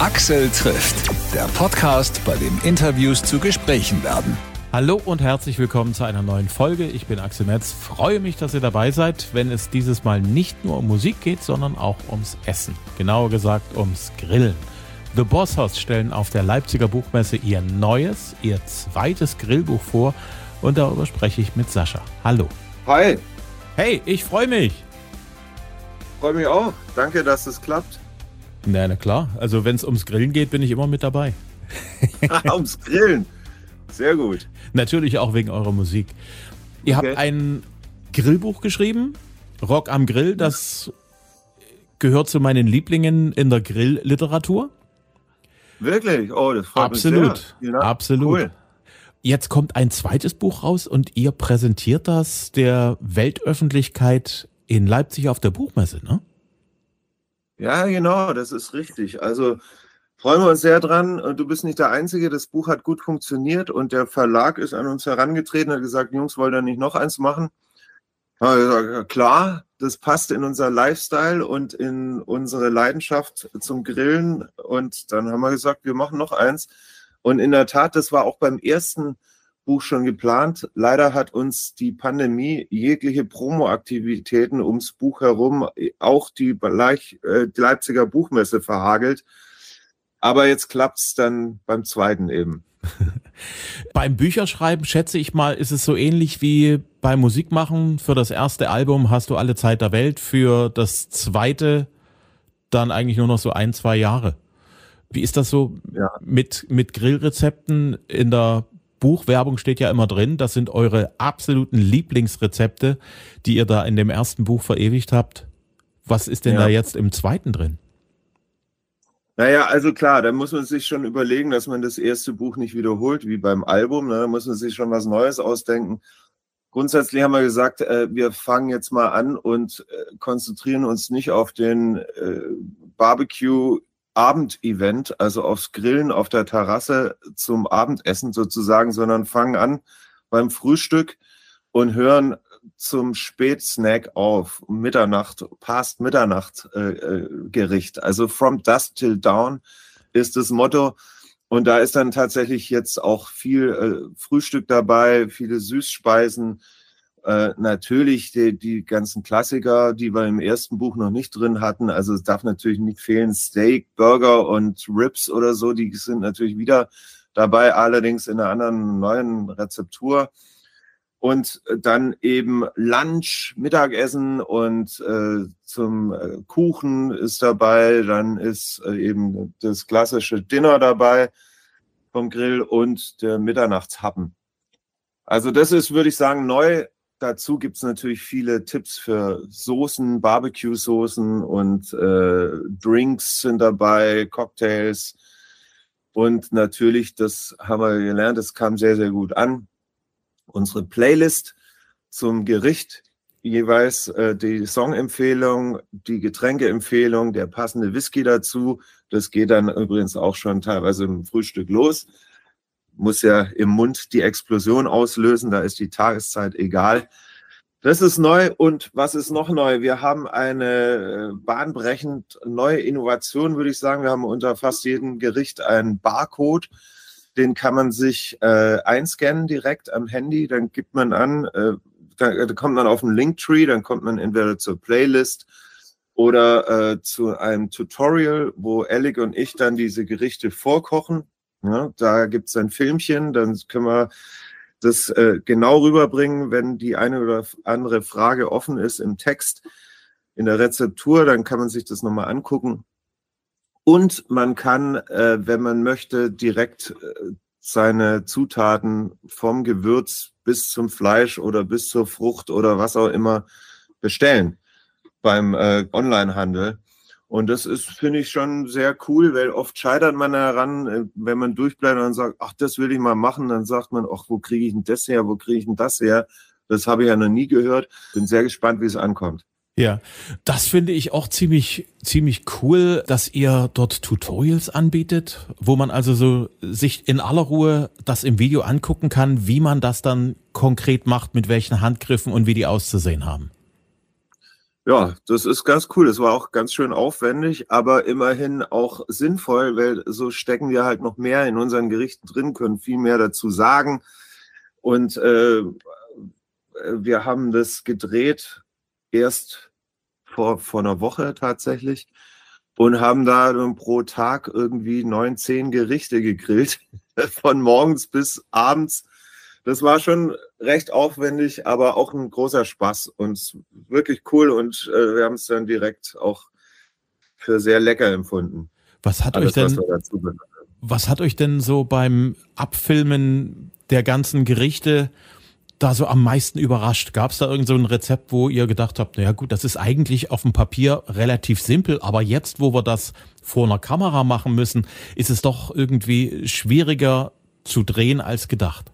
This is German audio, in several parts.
Axel trifft, der Podcast, bei dem Interviews zu Gesprächen werden. Hallo und herzlich willkommen zu einer neuen Folge. Ich bin Axel Metz. Freue mich, dass ihr dabei seid, wenn es dieses Mal nicht nur um Musik geht, sondern auch ums Essen. Genauer gesagt ums Grillen. The Boss Hoss stellen auf der Leipziger Buchmesse ihr zweites Grillbuch vor und darüber spreche ich mit Sascha. Hallo. Hi. Hey, ich freue mich. Freue mich auch. Danke, dass es klappt. Na klar, also wenn es ums Grillen geht, bin ich immer mit dabei. Ums Grillen. Sehr gut. Natürlich auch wegen eurer Musik. Ihr habt ein Grillbuch geschrieben, Rock am Grill, das gehört zu meinen Lieblingen in der Grillliteratur. Wirklich? Oh, das freut mich sehr. Absolut. Cool. Jetzt kommt ein zweites Buch raus und ihr präsentiert das der Weltöffentlichkeit in Leipzig auf der Buchmesse, ne? Ja, genau, das ist richtig. Also freuen wir uns sehr dran. Du bist nicht der Einzige. Das Buch hat gut funktioniert und der Verlag ist an uns herangetreten und hat gesagt, Jungs, wollt ihr nicht noch eins machen? Haben wir gesagt, ja, klar, das passt in unser Lifestyle und in unsere Leidenschaft zum Grillen. Und dann haben wir gesagt, wir machen noch eins. Und in der Tat, das war auch beim ersten Buch schon geplant. Leider hat uns die Pandemie jegliche Promo-Aktivitäten ums Buch herum, auch die Leipziger Buchmesse verhagelt. Aber jetzt klappt's dann beim zweiten eben. Beim Bücherschreiben, schätze ich mal, ist es so ähnlich wie beim Musikmachen. Für das erste Album hast du alle Zeit der Welt, für das zweite dann eigentlich nur noch so 1-2 Jahre. Wie ist das so mit Grillrezepten? In der Buchwerbung steht ja immer drin, das sind eure absoluten Lieblingsrezepte, die ihr da in dem ersten Buch verewigt habt. Was ist denn da jetzt im zweiten drin? Naja, also klar, da muss man sich schon überlegen, dass man das erste Buch nicht wiederholt, wie beim Album. Da muss man sich schon was Neues ausdenken. Grundsätzlich haben wir gesagt, wir fangen jetzt mal an und konzentrieren uns nicht auf den Barbecue-Abendevent, also aufs Grillen auf der Terrasse zum Abendessen sozusagen, sondern fangen an beim Frühstück und hören zum Spätsnack auf, past Mitternacht Gericht. Also from dusk till dawn ist das Motto. Und da ist dann tatsächlich jetzt auch viel Frühstück dabei, viele Süßspeisen. Natürlich die ganzen Klassiker, die wir im ersten Buch noch nicht drin hatten. Also es darf natürlich nicht fehlen, Steak, Burger und Ribs oder so. Die sind natürlich wieder dabei, allerdings in einer anderen, neuen Rezeptur. Und dann eben Lunch, Mittagessen und zum Kuchen ist dabei. Dann ist eben das klassische Dinner dabei vom Grill und der Mitternachtshappen. Also das ist, würde ich sagen, neu. Dazu gibt es natürlich viele Tipps für Soßen, Barbecue-Soßen und Drinks sind dabei, Cocktails. Und natürlich, das haben wir gelernt, das kam sehr, sehr gut an. Unsere Playlist zum Gericht, jeweils die Songempfehlung, die Getränkeempfehlung, der passende Whisky dazu. Das geht dann übrigens auch schon teilweise im Frühstück los. Muss ja im Mund die Explosion auslösen, da ist die Tageszeit egal. Das ist neu. Und was ist noch neu? Wir haben eine bahnbrechend neue Innovation, würde ich sagen. Wir haben unter fast jedem Gericht einen Barcode. Den kann man sich einscannen direkt am Handy. Dann gibt man an, da kommt man auf einen Linktree, dann kommt man entweder zur Playlist oder zu einem Tutorial, wo Alec und ich dann diese Gerichte vorkochen. Ja, da gibt es ein Filmchen, dann können wir das genau rüberbringen, wenn die eine oder andere Frage offen ist im Text, in der Rezeptur, dann kann man sich das nochmal angucken. Und man kann, wenn man möchte, direkt seine Zutaten vom Gewürz bis zum Fleisch oder bis zur Frucht oder was auch immer bestellen beim Onlinehandel. Und das ist, finde ich, schon sehr cool, weil oft scheitert man daran, wenn man durchbleibt und sagt, ach, das will ich mal machen, dann sagt man, ach, wo kriege ich denn das her, wo kriege ich denn das her? Das habe ich ja noch nie gehört. Bin sehr gespannt, wie es ankommt. Ja, das finde ich auch ziemlich cool, dass ihr dort Tutorials anbietet, wo man also so sich in aller Ruhe das im Video angucken kann, wie man das dann konkret macht, mit welchen Handgriffen und wie die auszusehen haben. Ja, das ist ganz cool. Das war auch ganz schön aufwendig, aber immerhin auch sinnvoll, weil so stecken wir halt noch mehr in unseren Gerichten drin, können viel mehr dazu sagen. Und wir haben das gedreht erst vor einer Woche tatsächlich und haben da dann pro Tag irgendwie 9, 10 Gerichte gegrillt, von morgens bis abends. Das war schon recht aufwendig, aber auch ein großer Spaß und wirklich cool. Und wir haben es dann direkt auch für sehr lecker empfunden. Was hat euch denn so beim Abfilmen der ganzen Gerichte da so am meisten überrascht? Gab es da irgend so ein Rezept, wo ihr gedacht habt, naja gut, das ist eigentlich auf dem Papier relativ simpel, aber jetzt, wo wir das vor einer Kamera machen müssen, ist es doch irgendwie schwieriger zu drehen als gedacht?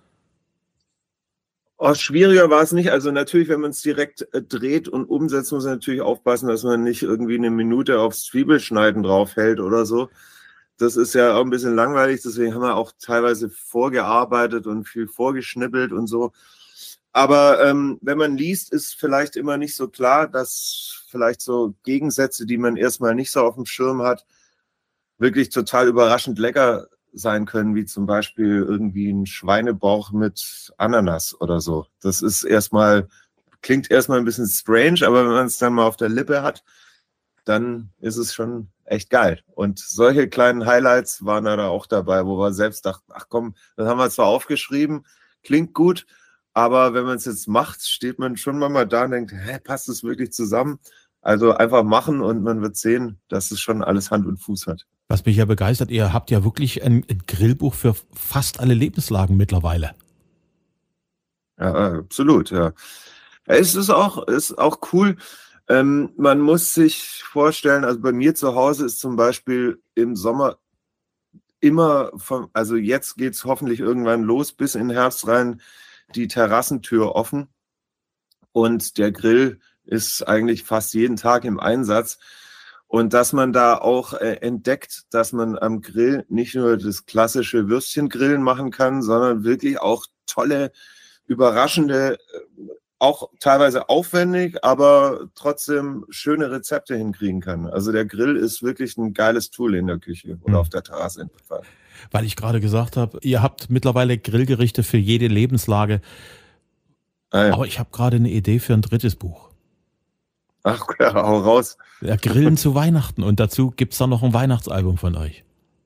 Oh, schwieriger war es nicht. Also natürlich, wenn man es direkt dreht und umsetzt, muss man natürlich aufpassen, dass man nicht irgendwie eine Minute aufs Zwiebelschneiden draufhält oder so. Das ist ja auch ein bisschen langweilig. Deswegen haben wir auch teilweise vorgearbeitet und viel vorgeschnippelt und so. Aber wenn man liest, ist vielleicht immer nicht so klar, dass vielleicht so Gegensätze, die man erstmal nicht so auf dem Schirm hat, wirklich total überraschend lecker sein können, wie zum Beispiel irgendwie ein Schweinebauch mit Ananas oder so. Das ist klingt erstmal ein bisschen strange, aber wenn man es dann mal auf der Lippe hat, dann ist es schon echt geil. Und solche kleinen Highlights waren da auch dabei, wo wir selbst dachten, ach komm, das haben wir zwar aufgeschrieben, klingt gut, aber wenn man es jetzt macht, steht man schon mal da und denkt, passt es wirklich zusammen? Also einfach machen und man wird sehen, dass es schon alles Hand und Fuß hat. Was mich ja begeistert, ihr habt ja wirklich ein Grillbuch für fast alle Lebenslagen mittlerweile. Ja, absolut, ja. Es ist auch cool. Man muss sich vorstellen, also bei mir zu Hause ist zum Beispiel im Sommer immer, also jetzt geht es hoffentlich irgendwann los, bis in den Herbst rein, die Terrassentür offen. Und der Grill ist eigentlich fast jeden Tag im Einsatz. Und dass man da auch entdeckt, dass man am Grill nicht nur das klassische Würstchengrillen machen kann, sondern wirklich auch tolle, überraschende, auch teilweise aufwendig, aber trotzdem schöne Rezepte hinkriegen kann. Also der Grill ist wirklich ein geiles Tool in der Küche oder auf der Terrasse in dem Fall. Weil ich gerade gesagt habe, ihr habt mittlerweile Grillgerichte für jede Lebenslage. Ja. Aber ich habe gerade eine Idee für ein drittes Buch. Ach ja, hau raus. Ja, Grillen zu Weihnachten und dazu gibt's dann noch ein Weihnachtsalbum von euch.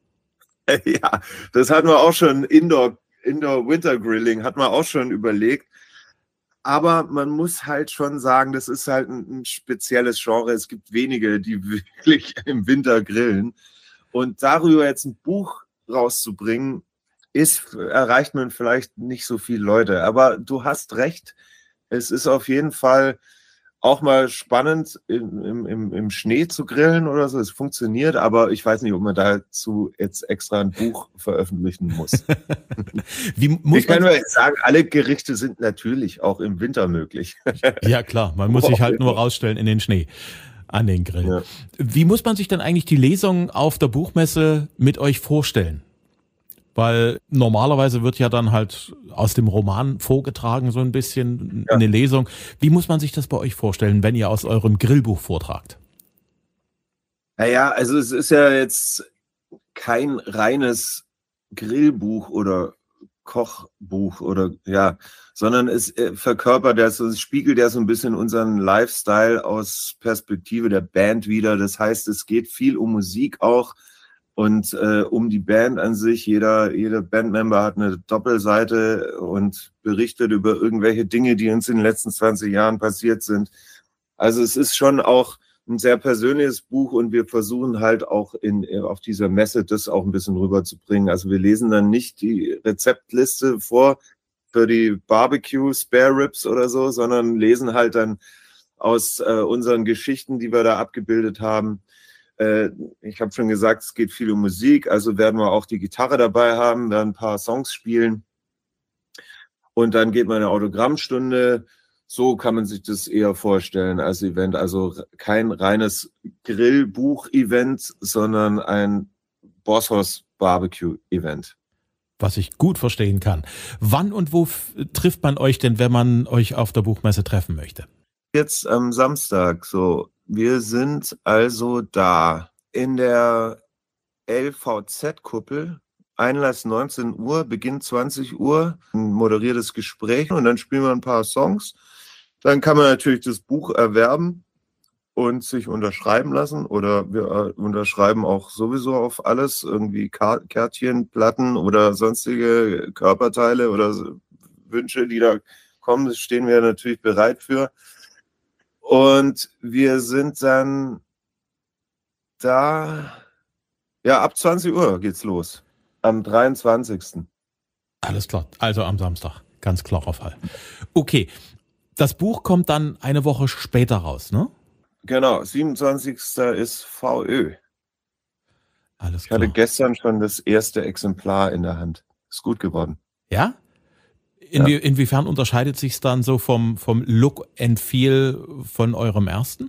Ja, das hatten wir auch schon, Indoor-Winter-Grilling hatten wir auch schon überlegt. Aber man muss halt schon sagen, das ist halt ein spezielles Genre. Es gibt wenige, die wirklich im Winter grillen. Und darüber jetzt ein Buch rauszubringen, erreicht man vielleicht nicht so viele Leute. Aber du hast recht, es ist auf jeden Fall auch mal spannend, im Schnee zu grillen oder so. Es funktioniert, aber ich weiß nicht, ob man dazu jetzt extra ein Buch veröffentlichen muss. Ich kann nur jetzt sagen, alle Gerichte sind natürlich auch im Winter möglich. Ja klar, man muss sich halt nur rausstellen in den Schnee an den Grill. Ja. Wie muss man sich denn eigentlich die Lesung auf der Buchmesse mit euch vorstellen? Weil normalerweise wird ja dann halt aus dem Roman vorgetragen, so ein bisschen eine Lesung. Wie muss man sich das bei euch vorstellen, wenn ihr aus eurem Grillbuch vortragt? Naja, also es ist ja jetzt kein reines Grillbuch oder Kochbuch sondern es verkörpert es spiegelt ja so ein bisschen unseren Lifestyle aus Perspektive der Band wider. Das heißt, es geht viel um Musik auch. Und um die Band an sich, jeder Bandmember hat eine Doppelseite und berichtet über irgendwelche Dinge, die uns in den letzten 20 Jahren passiert sind. Also es ist schon auch ein sehr persönliches Buch und wir versuchen halt auch auf dieser Messe das auch ein bisschen rüberzubringen. Also wir lesen dann nicht die Rezeptliste vor für die Barbecue Spare Ribs oder so, sondern lesen halt dann aus unseren Geschichten, die wir da abgebildet haben. Ich habe schon gesagt, es geht viel um Musik, also werden wir auch die Gitarre dabei haben, werden ein paar Songs spielen und dann geht mal eine Autogrammstunde. So kann man sich das eher vorstellen als Event, also kein reines Grillbuch-Event, sondern ein Bosshaus Barbecue-Event. Was ich gut verstehen kann. Wann und wo trifft man euch denn, wenn man euch auf der Buchmesse treffen möchte? Jetzt am Samstag, so, wir sind also da in der LVZ-Kuppel. Einlass 19 Uhr, Beginn 20 Uhr, ein moderiertes Gespräch und dann spielen wir ein paar Songs. Dann kann man natürlich das Buch erwerben und sich unterschreiben lassen oder wir unterschreiben auch sowieso auf alles, irgendwie Kärtchen, Platten oder sonstige Körperteile oder Wünsche, die da kommen, das stehen wir natürlich bereit für. Und wir sind dann da, ja, ab 20 Uhr geht's los, am 23. Alles klar, also am Samstag, ganz klarer Fall. Okay, das Buch kommt dann eine Woche später raus, ne? Genau, 27. ist VÖ. Alles Ich klar. hatte gestern schon das erste Exemplar in der Hand. Ist gut geworden. Ja? Inwiefern unterscheidet sich es dann so vom Look and Feel von eurem ersten?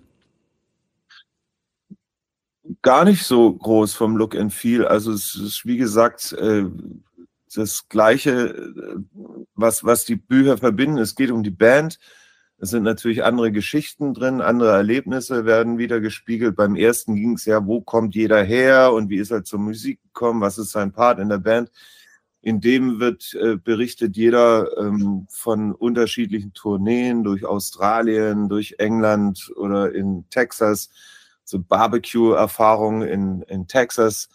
Gar nicht so groß vom Look and Feel. Also es ist, wie gesagt, das Gleiche, was die Bücher verbinden. Es geht um die Band. Es sind natürlich andere Geschichten drin, andere Erlebnisse werden wieder gespiegelt. Beim ersten ging es ja, wo kommt jeder her und wie ist er zur Musik gekommen, was ist sein Part in der Band. In dem wird berichtet jeder von unterschiedlichen Tourneen durch Australien, durch England oder in Texas, so Barbecue-Erfahrungen in Texas,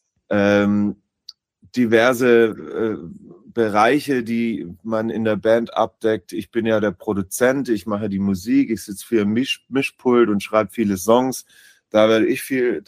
diverse Bereiche, die man in der Band abdeckt. Ich bin ja der Produzent, ich mache die Musik, ich sitze viel im Mischpult und schreibe viele Songs. Da habe ich viel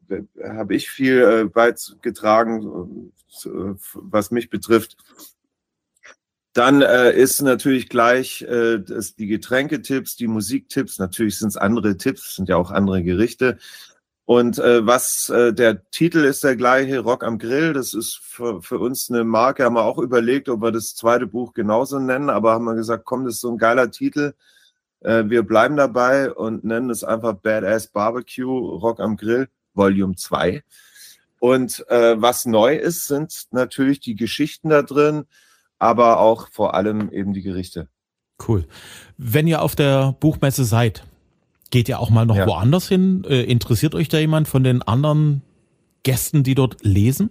beigetragen, was mich betrifft. Dann ist natürlich gleich die Getränketipps, die Musiktipps. Natürlich sind es andere Tipps, sind ja auch andere Gerichte. Und der Titel ist der gleiche, Rock am Grill. Das ist für uns eine Marke. Haben wir auch überlegt, ob wir das zweite Buch genauso nennen. Aber haben wir gesagt, komm, das ist so ein geiler Titel. Wir bleiben dabei und nennen es einfach Badass Barbecue, Rock am Grill, Volume 2. Und was neu ist, sind natürlich die Geschichten da drin, aber auch vor allem eben die Gerichte. Cool. Wenn ihr auf der Buchmesse seid, geht ihr auch mal noch woanders hin? Interessiert euch da jemand von den anderen Gästen, die dort lesen?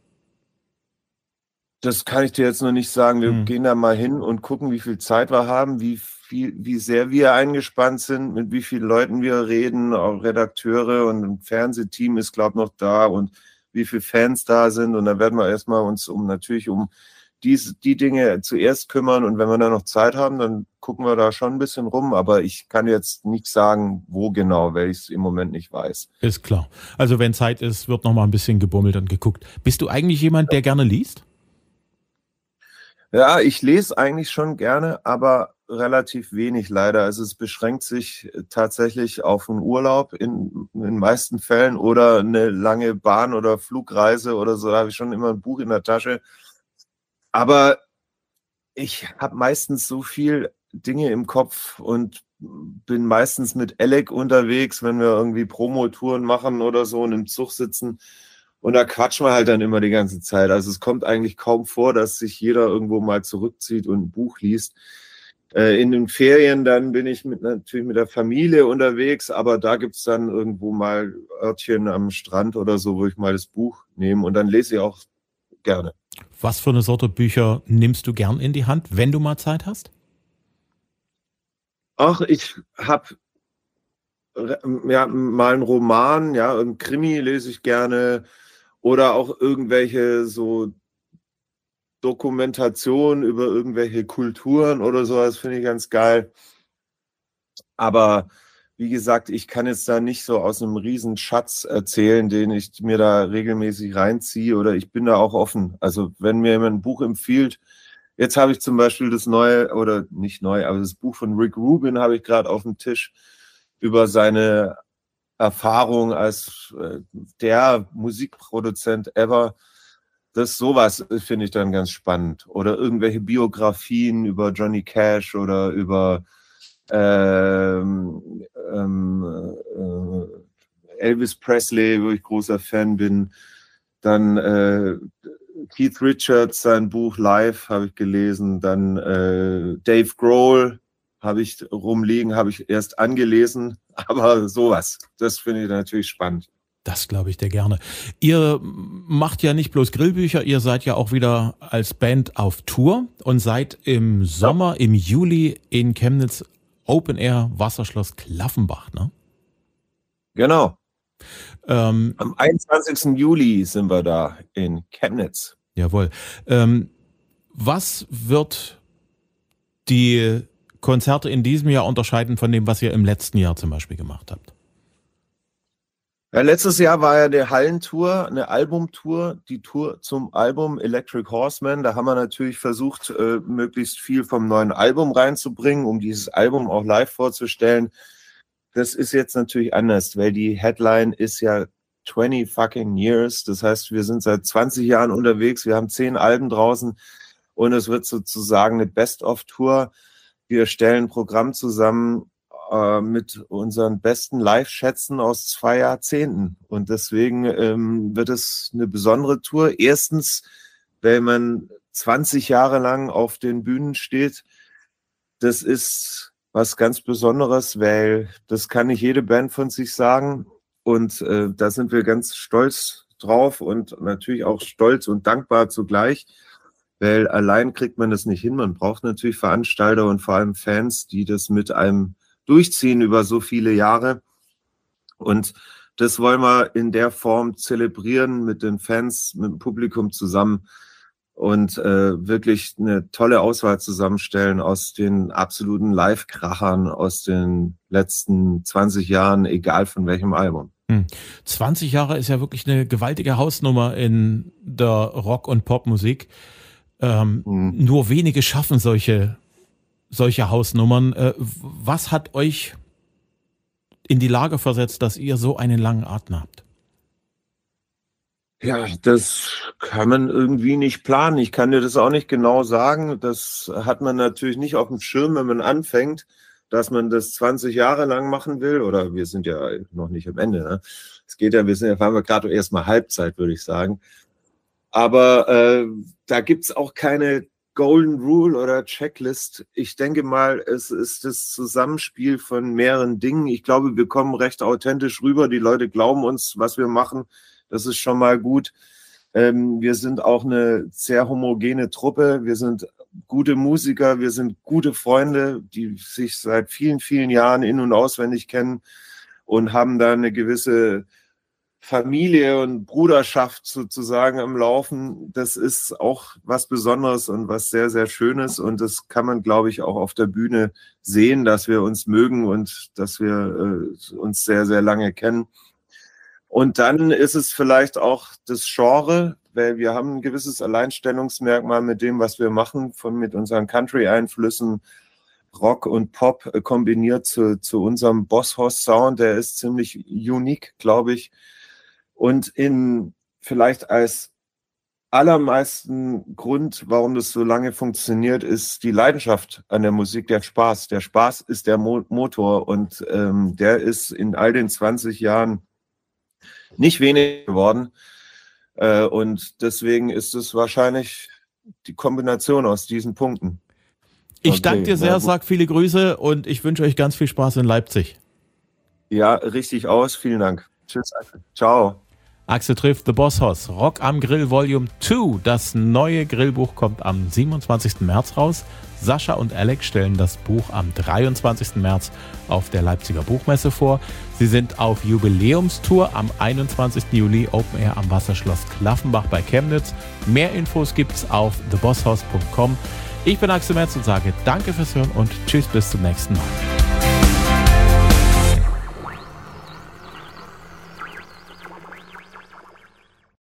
Das kann ich dir jetzt noch nicht sagen. Wir gehen da mal hin und gucken, wie viel Zeit wir haben, wie sehr wir eingespannt sind, mit wie vielen Leuten wir reden, auch Redakteure und ein Fernsehteam ist, glaube ich, noch da und wie viele Fans da sind. Und dann werden wir erstmal uns um die Dinge zuerst kümmern. Und wenn wir dann noch Zeit haben, dann gucken wir da schon ein bisschen rum. Aber ich kann jetzt nicht sagen, wo genau, weil ich es im Moment nicht weiß. Ist klar. Also wenn Zeit ist, wird noch mal ein bisschen gebummelt und geguckt. Bist du eigentlich jemand, der gerne liest? Ja, ich lese eigentlich schon gerne, aber relativ wenig leider. Also es beschränkt sich tatsächlich auf einen Urlaub in den meisten Fällen oder eine lange Bahn- oder Flugreise oder so. Da habe ich schon immer ein Buch in der Tasche. Aber ich habe meistens so viel Dinge im Kopf und bin meistens mit Alec unterwegs, wenn wir irgendwie Promotouren machen oder so und im Zug sitzen. Und da quatschen wir halt dann immer die ganze Zeit. Also es kommt eigentlich kaum vor, dass sich jeder irgendwo mal zurückzieht und ein Buch liest. In den Ferien dann bin ich natürlich mit der Familie unterwegs, aber da gibt es dann irgendwo mal Örtchen am Strand oder so, wo ich mal das Buch nehme und dann lese ich auch gerne. Was für eine Sorte Bücher nimmst du gern in die Hand, wenn du mal Zeit hast? Ach, ich habe mal einen Roman, ein Krimi lese ich gerne oder auch irgendwelche so Dokumentationen über irgendwelche Kulturen oder sowas finde ich ganz geil. Aber wie gesagt, ich kann jetzt da nicht so aus einem riesen Schatz erzählen, den ich mir da regelmäßig reinziehe oder ich bin da auch offen. Also wenn mir jemand ein Buch empfiehlt, jetzt habe ich zum Beispiel das neue, oder nicht neu, aber das Buch von Rick Rubin habe ich gerade auf dem Tisch über seine Erfahrung als der Musikproduzent ever. Sowas finde ich dann ganz spannend. Oder irgendwelche Biografien über Johnny Cash oder über Elvis Presley, wo ich großer Fan bin. Dann Keith Richards, sein Buch Live habe ich gelesen. Dann Dave Grohl habe ich rumliegen, habe ich erst angelesen, aber sowas, das finde ich natürlich spannend. Das glaube ich dir gerne. Ihr macht ja nicht bloß Grillbücher, ihr seid ja auch wieder als Band auf Tour und seid im Sommer, im Juli in Chemnitz Open Air Wasserschloss Klaffenbach, ne? Genau. Am 21. Juli sind wir da in Chemnitz. Jawohl. Was wird die Konzerte in diesem Jahr unterscheiden von dem, was ihr im letzten Jahr zum Beispiel gemacht habt? Ja, letztes Jahr war ja eine Hallentour, eine Albumtour, die Tour zum Album Electric Horseman. Da haben wir natürlich versucht, möglichst viel vom neuen Album reinzubringen, um dieses Album auch live vorzustellen. Das ist jetzt natürlich anders, weil die Headline ist ja 20 fucking years. Das heißt, wir sind seit 20 Jahren unterwegs, wir haben 10 Alben draußen und es wird sozusagen eine Best-of-Tour. Wir stellen ein Programm zusammen mit unseren besten Live-Schätzen aus 2 Jahrzehnten. Und deswegen wird es eine besondere Tour. Erstens, wenn man 20 Jahre lang auf den Bühnen steht, das ist was ganz Besonderes, weil das kann nicht jede Band von sich sagen. Und da sind wir ganz stolz drauf und natürlich auch stolz und dankbar zugleich, weil allein kriegt man das nicht hin. Man braucht natürlich Veranstalter und vor allem Fans, die das mit einem durchziehen über so viele Jahre. Und das wollen wir in der Form zelebrieren mit den Fans, mit dem Publikum zusammen und wirklich eine tolle Auswahl zusammenstellen aus den absoluten Live-Krachern aus den letzten 20 Jahren, egal von welchem Album. 20 Jahre ist ja wirklich eine gewaltige Hausnummer in der Rock- und Popmusik. Nur wenige schaffen solche Hausnummern. Was hat euch in die Lage versetzt, dass ihr so einen langen Atem habt? Ja, das kann man irgendwie nicht planen. Ich kann dir das auch nicht genau sagen. Das hat man natürlich nicht auf dem Schirm, wenn man anfängt, dass man das 20 Jahre lang machen will. Oder wir sind ja noch nicht am Ende. Ne? Es geht ja, fahren wir gerade erst mal Halbzeit, würde ich sagen. Aber da gibt's auch keine Golden Rule oder Checklist. Ich denke mal, es ist das Zusammenspiel von mehreren Dingen. Ich glaube, wir kommen recht authentisch rüber. Die Leute glauben uns, was wir machen. Das ist schon mal gut. Wir sind auch eine sehr homogene Truppe. Wir sind gute Musiker. Wir sind gute Freunde, die sich seit vielen, vielen Jahren in- und auswendig kennen und haben da eine gewisse Familie und Bruderschaft sozusagen am Laufen. Das ist auch was Besonderes und was sehr, sehr Schönes. Und das kann man, glaube ich, auch auf der Bühne sehen, dass wir uns mögen und dass wir uns sehr, sehr lange kennen. Und dann ist es vielleicht auch das Genre, weil wir haben ein gewisses Alleinstellungsmerkmal mit dem, was wir machen, mit unseren Country-Einflüssen, Rock und Pop kombiniert zu unserem Boss-Hoss-Sound. Der ist ziemlich unique, glaube ich. Und vielleicht als allermeisten Grund, warum das so lange funktioniert, ist die Leidenschaft an der Musik, der Spaß. Der Spaß ist der Motor und der ist in all den 20 Jahren nicht wenig geworden. Und deswegen ist es wahrscheinlich die Kombination aus diesen Punkten. Ich danke dir sehr, sag viele Grüße und ich wünsche euch ganz viel Spaß in Leipzig. Ja, richtig aus. Vielen Dank. Tschüss. Ciao. Axel trifft The Boss Hoss. Rock am Grill Volume 2. Das neue Grillbuch kommt am 27. März raus. Sascha und Alex stellen das Buch am 23. März auf der Leipziger Buchmesse vor. Sie sind auf Jubiläumstour am 21. Juli Open Air am Wasserschloss Klaffenbach bei Chemnitz. Mehr Infos gibt's auf thebosshoss.com. Ich bin Axel Metz und sage danke fürs Hören und tschüss bis zum nächsten Mal.